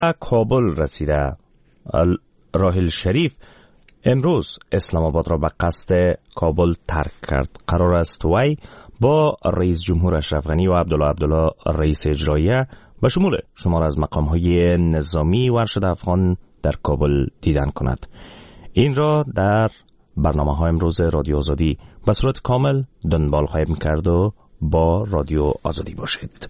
کابل رسیده. راحیل شریف امروز اسلام آباد را به قصد کابل ترک کرد. قرار است وی با رئیس جمهور اشرف غنی و عبدالله رئیس اجراییه به شمول شمار از مقام‌های نظامی و ارشد افغان در کابل دیدن کند. این را در برنامه‌های امروز رادیو آزادی به صورت کامل دنبال خواهیم کرد و با رادیو آزادی باشید.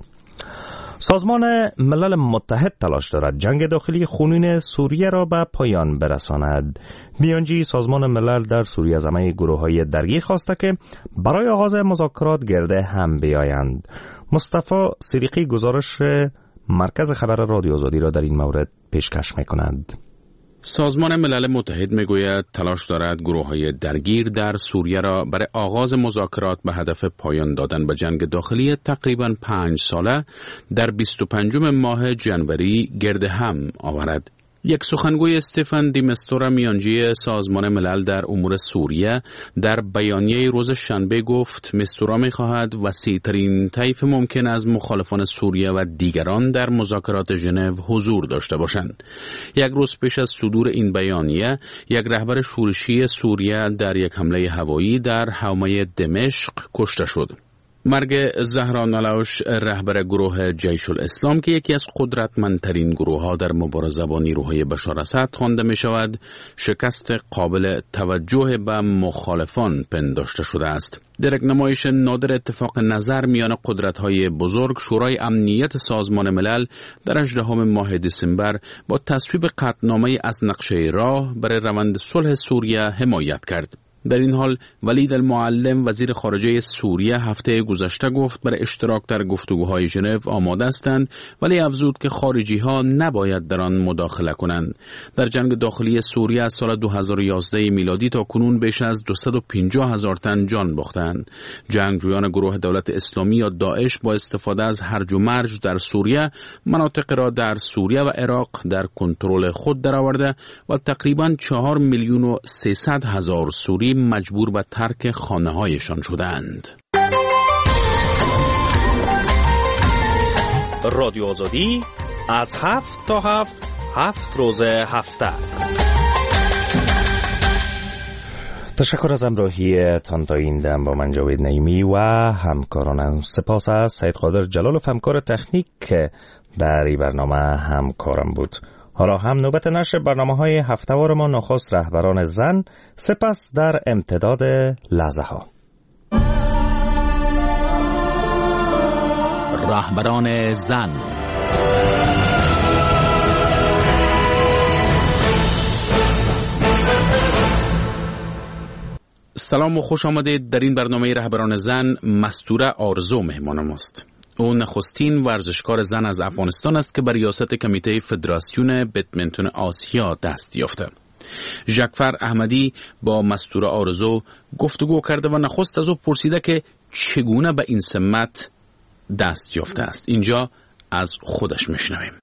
سازمان ملل متحد تلاش دارد جنگ داخلی خونین سوریه را به پایان برساند. میانجی سازمان ملل در سوریه از همه گروه‌های درگیر خواسته که برای آغاز مذاکرات گرده هم بیایند. مصطفی صدیقی گزارش مرکز خبر رادیو آزادی را در این مورد پیشکش می‌کند. سازمان ملل متحد میگوید تلاش دارد گروه‌های درگیر در سوریه را برای آغاز مذاکرات به هدف پایان دادن به جنگ داخلی تقریباً 5 ساله در 25 ماه جنوری گرد هم آورد. یک سخنگوی استفان دی مستورا میانجی سازمان ملل در امور سوریه در بیانیه روز شنبه گفت مستورا می‌خواهد وسیع‌ترین طیف ممکن از مخالفان سوریه و دیگران در مذاکرات ژنو حضور داشته باشند. یک روز پیش از صدور این بیانیه، یک رهبر شورشی سوریه در یک حمله هوایی در حومه دمشق کشته شد. مرگ زهران علوش رهبر گروه جیش الاسلام که یکی از قدرتمندترین گروه‌ها در مبارزه با نیروهای بشار اسد خوانده می شود، شکست قابل توجه به مخالفان پنداشته شده است. در یک نمایش نادر اتفاق نظر میان قدرت‌های بزرگ، شورای امنیت سازمان ملل در 18 ماه دسامبر با تصویب قطعنامه از نقشه راه برای روند صلح سوریه حمایت کرد. در این حال ولید المعلم وزیر خارجه سوریه هفته گذشته گفت برای اشتراک در گفتگوهای ژنو آماده هستند، ولی افزود که خارجی ها نباید در آن مداخله کنند. در جنگ داخلی سوریه از سال 2011 میلادی تا کنون بیش از 250,000 تن جان باختند. جنگجویان گروه دولت اسلامی یا داعش با استفاده از هرج و مرج در سوریه مناطق را در سوریه و عراق در کنترل خود درآورده و تقریباً 4,300,000 سوری مجبور به ترک خانه‌هایشان شدند. رادیو آزادی از 7 تا 7 روز هفته. تشکر از همراهی تان تا این دم با من جاوید نعیمی و همکارانم. سپاس از سید قادر جلالوف همکار تکنیک که در این برنامه همکارم بود. حالا هم نوبت نشر برنامه‌های هفته‌وار ما، نخست رهبران زن، سپس در امتداد لحظه ها. رهبران زن. سلام و خوش آمدید. در این برنامه رهبران زن مستوره آرزو مهمان ماست. او نخستین ورزشکار زن از افغانستان است که بر ریاست کمیته فدراسیون بدمنتون آسیا دست یافته. ژکفر احمدی با مستوره آرزو گفتگو کرده و نخست از او پرسیده که چگونه به این سمت دست یافته است. اینجا از خودش میشنویم.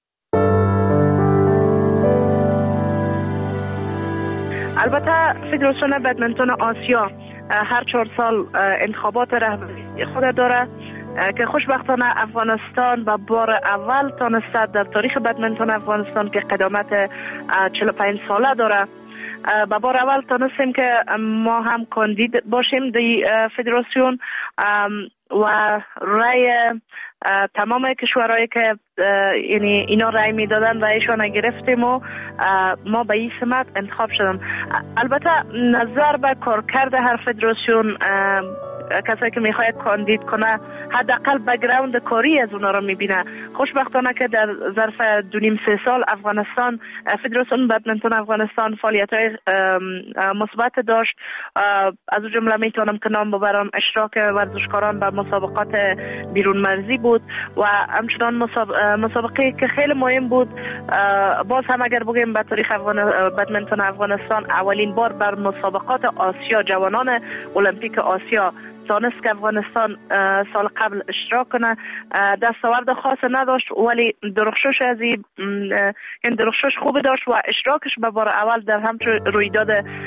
البته فدراسیون بدمنتون آسیا هر 4 سال انتخابات رهبری خود داره که خوشبختانه افغانستان به بار اول تانسته در تاریخ بدمنتون افغانستان که قدامت 45 ساله داره، به بار اول تانستیم که ما هم کاندید باشیم در فدراسیون و رای تمام کشورهایی که یعنی اینا رای میدادن و ایشان گرفتیم و ما به این سمت انتخاب شدم. البته نظر به کارکرد هر فدراسیون کسایی که میخواد کاندید کنه حداقل بک‌گراند کاری از اونا رو میبینه. خوشبختانه که در ظرف 2.5-3 سال افغانستان فدراسیون بدمنتون افغانستان فعالیت‌های مثبت داشت. از اون جمله میتونم که نام ببرم اشتراک ورزشکاران به مسابقات بیرون مرزی بود و همچنان مسابقه که خیلی مهم بود. باز هم اگر بگیم به تاریخ بدمنتون افغانستان اولین بار بر مسابقات آسیا جوانان المپیک آسیا تانست که افغانستان سال قبل اشتراک کنه. دستاورد خاص نداشت ولی درخشش از این درخشش خوب داشت و اشتراکش به بار اول در همچون رویداد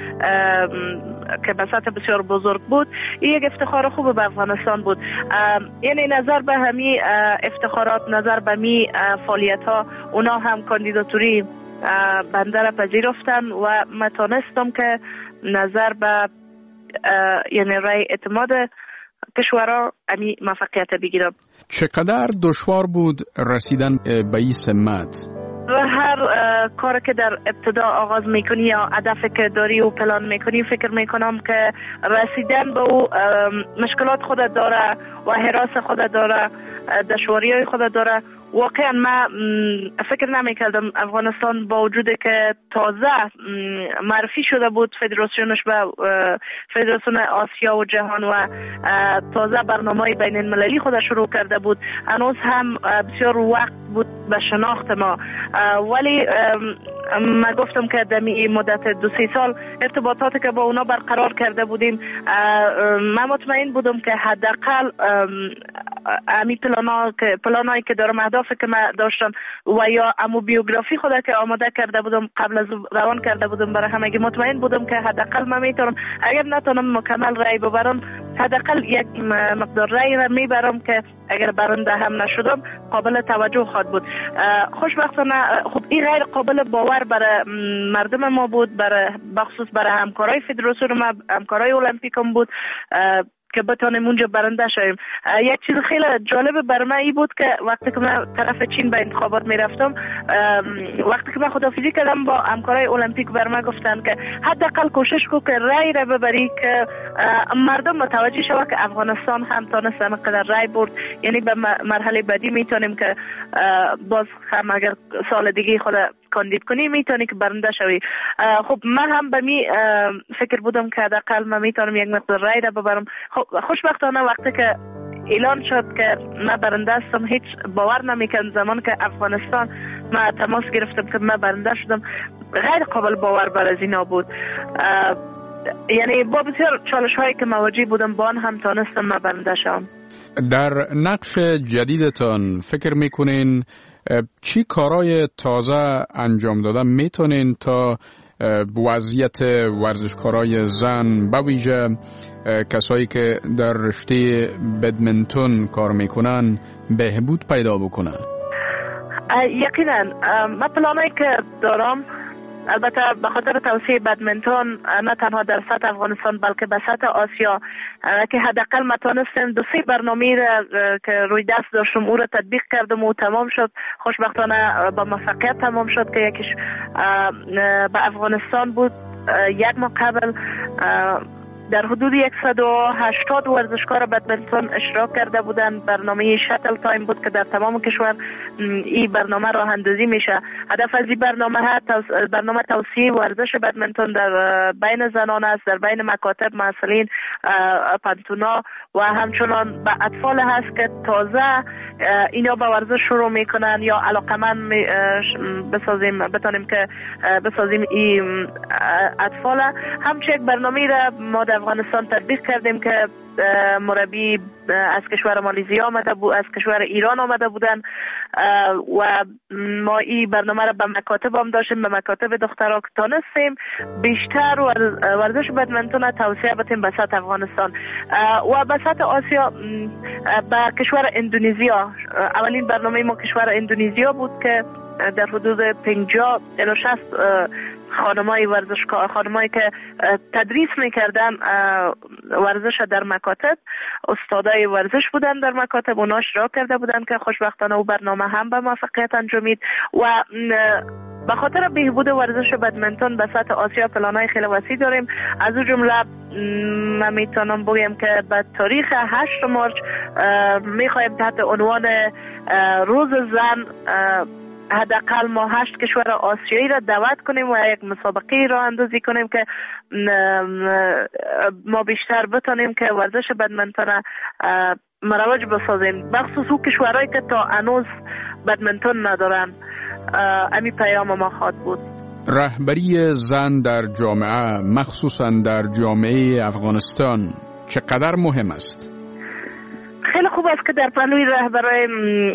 که به سطح بسیار بزرگ بود، این یک افتخار خوب به افغانستان بود. یعنی نظر به همین افتخارات، نظر به می فعالیت ها، اونا هم کاندیداتوری بنده را پذیرفتن و من تانستم که نظر به یعنی رای اعتماد کشورها امی موفقیت بگیرم. چقدر دشوار بود رسیدن به این سمت؟ و هر کار که در ابتدا آغاز میکنی یا هدفی که داری و پلان میکنی، فکر میکنم که رسیدن به او مشکلات خود داره و حراس خود داره، دشواری های خود داره. واقعا من فکر نمیکردم افغانستان با وجودی که تازه معرفی شده بود فدراسیونش به فدراسیون آسیا و جهان و تازه برنامه بین المللی خود شروع کرده بود، هنوز هم بسیار وقت بود به شناخت ما. ولی من گفتم که در مدت 2-3 سال ارتباطاتی که با اونا برقرار کرده بودیم، من مطمئن بودم که حداقل امی پلانایی که دارم، اهدافی که من داشتم و یا امو بیوگرافی خود که آماده کرده بودم، قبل از روان کرده بودم برای همگی، مطمئن بودم که حداقل من میتونم، اگر نتونم مکمل رای ببرم، حداقل یک مقدار رای را میبرم که اگر برنده هم نشدم قابل توجه خواهد بود. خوشبختانه خب این غیر قابل باور برای مردم ما بود، برای بخصوص برای همکارای فدراسیون ما، همکارای المپیکم بود که بتونیم اونجا برنده شویم. یک چیز خیلی جالب برای من این بود که وقتی که من طرف چین به انتخابات میرفتم، وقتی که من خداحافظی کردم با همکارای المپیک، بر من گفتن که حداقل کوشش کو که رای را ببری که مردم متوجه شود که افغانستان هم تونست همینقدر رای برد، یعنی به مرحله بعدی میتونیم که باز هم اگر سال دیگه خود کاندید کنی میتونی که برنده شوی. خب من هم به می فکر بودم که حداقل من میتونم یک مقدار رای را ببرم. خب خوشبختانه وقتی که اعلان شد که من برنده هستم، هیچ باور نمیکردم. زمان که افغانستان من تماس گرفتم که من برنده شدم، غیر قابل باور برای اینا بود. یعنی با بسیار چالش هایی که مواجه بودم با آن هم تانستم من برنده شدم. در نقش جدیدتان فکر میکنین چی کارهای تازه انجام دادن میتونین تا وضعیت ورزشکارای زن به ویژه کسایی که در رشته بدمنتون کار میکنن بهبود پیدا بکنن؟ یقینا من پلانایی که دارم، البته به خاطر توسعه بدمنتون نه تنها در سطح افغانستان بلکه به سطح آسیا، که حداقل ما تونستیم 2-3 برنامه که روی دست داشتم او را تطبیق کردم و تمام شد. خوشبختانه با موفقیت تمام شد که یکیش به افغانستان بود. یک ماه قبل در حدود 180 ورزشکار بدمنتون اشتراک کرده بودند. برنامه شاتل تایم بود که در تمام کشور این برنامه راه اندازی میشه. هدف از این برنامه توسعه ورزش بدمنتون در بین زنان است، در بین مکاتب، مسئولین، پانتونا و همچنان به اطفال هست که تازه اینا به ورزش شروع میکنن یا علاقمند بتونیم که بسازیم این اطفال. همچنین یک برنامه را ما در افغانستان تطبیق کردیم که مربی از کشور مالزی آمده بود، از کشور ایران آمده بودن و ما این برنامه را به مکاتب هم داشتیم، به مکاتب دخترها که تانستیم بیشتر ورزش بدمنتون توسعه بدیم به سطح افغانستان و به سطح آسیا. به کشور اندونزیا، اولین برنامه ما کشور اندونزیا بود که در حدود 50 الی 60 خانمای ورزشکار، خانمایی که تدریس میکردن ورزش در مکاتب، استادای ورزش بودن در مکاتب، اونا اشتراک کرده بودن که خوشبختانه او برنامه هم به موفقیت انجامید و به خاطر بهبود ورزش بدمنتون به سطح آسیا پلانای خیلی وسیع داریم. از اون جمله من میتونم بگم که به تاریخ 8 مارچ میخوایم تحت عنوان روز زن حداقل ما 8 کشور آسیایی را دعوت کنیم و یک مسابقه را اندازی کنیم که ما بیشتر بتونیم که ورزش بدمنتون مروج بسازیم، بخصوص اون کشورهایی که تا هنوز بدمنتون ندارن. امی پیام ما خواد بود. رهبری زن در جامعه، مخصوصا در جامعه افغانستان، چقدر مهم است؟ خیلی خوب است که در پهلوی رهبری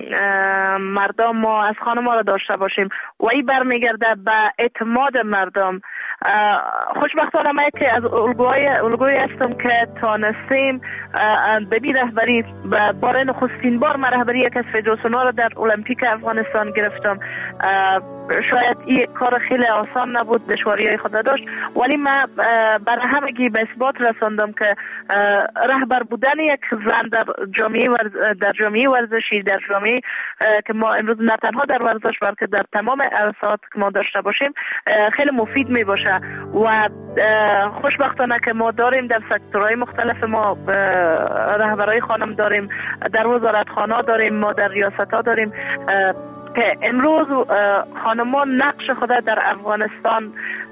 مردم ما از خانم‌ها را داشته باشیم و این برمیگرده به اعتماد مردم. خوشبختانه من که از الگوی هستم که تانستیم به این رهبری برای نخستین بار من رهبری یک از فدراسیون‌ها را در المپیک افغانستان گرفتم. شاید این کار خیلی آسان نبود، دشواری‌های خود داشت، ولی من برای همگی به اثبات رساندم که رهبر بودن یک زن در جامعه ورزشی، در جامعه که ما امروز نه تنها در ورزش بلکه در تمام عرصات که ما داشته باشیم خیلی مفید می باشه. و خوشبختانه که ما داریم در سکتورهای مختلف، ما رهبرای خانم داریم، در وزارتخانه‌ها داریم، ما در ریاست‌ها داریم که امروز خانمان نقش خود در افغانستان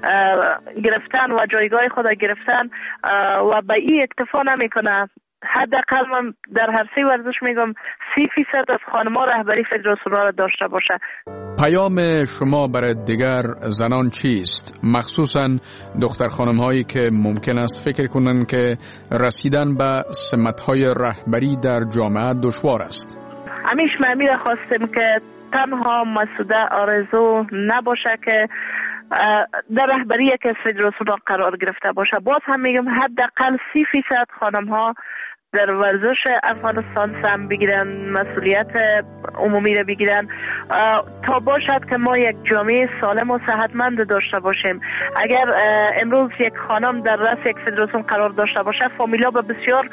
گرفتن و جایگاه خود گرفتن و به این اکتفا نمیکنه. حداقل من در هر سه ورزش میگم 30% از خانم‌ها رهبری فدراسیون‌ها را داشته باشه. پیام شما برای دیگر زنان چیست؟ مخصوصاً دختر خانم‌هایی که ممکن است فکر کنند که رسیدن به سمت‌های رهبری در جامعه دشوار است. همیشه من خواستم که تنها مسعوده آرزو نباشه که در رهبری یک از فدراسیون‌ها قرار گرفته باشه. باز هم میگم حداقل 30% خانم‌ها در ورزش افغانستان سهم بگیرن، مسئولیت عمومی را بگیرن تا باشد که ما یک جامعه سالم و صحتمند داشته باشیم. اگر امروز یک خانم در رأس یک فدراسیون قرار داشته باشه، فامیلا به بسیار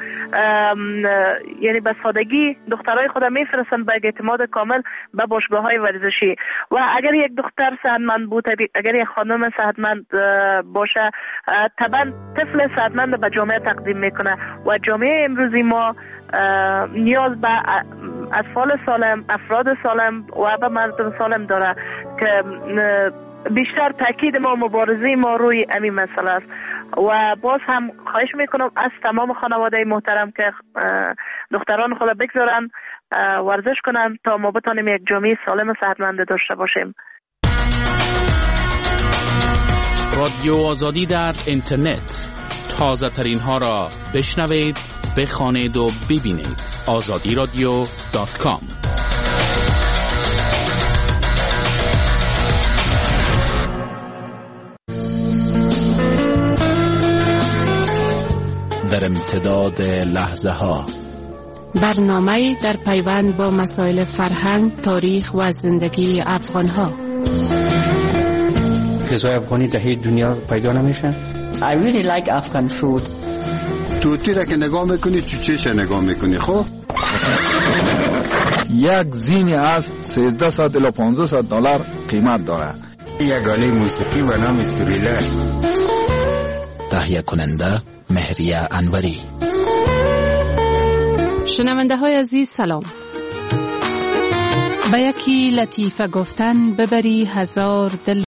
یعنی به سادگی دخترای خود میفرستن به اعتماد کامل به باشگاه‌های ورزشی. و اگر یک دختر صحتمند بود، اگر یک خانم صحتمند باشه، طبعا طفل صحتمند به جامعه تقدیم میکنه و جامعه امروزی ما نیاز به اطفال سالم، افراد سالم و به مردم سالم داره که بیشتر تاکید ما، مبارزه ما روی همین مسئله است. و باز هم خواهش میکنم از تمام خانواده محترم که دختران خود بگذارن ورزش کنن تا ما بتانیم یک جامعه سالم و صحتمند داشته باشیم. رادیو آزادی در اینترنت، تازه ترین ها را بشنوید، بخوانید و ببینید. azadiradio.com. در امتداد لحظه ها، برنامه در پیوند با مسائل فرهنگ، تاریخ و زندگی افغان ها. غذای افغانی در هیچ دنیا پیدا نمیشه. I really like Afghan food. توتی را که نگاه میکنی چوچهش نگاه میکنی. خب یک زینی از 1300 الی 1500 دلار قیمت داره. یک آله موسیقی و نام سوریله. تهیه کننده مهریه انوری. شنونده های عزیز سلام. به یکی لطیفه گفتن ببری هزار دل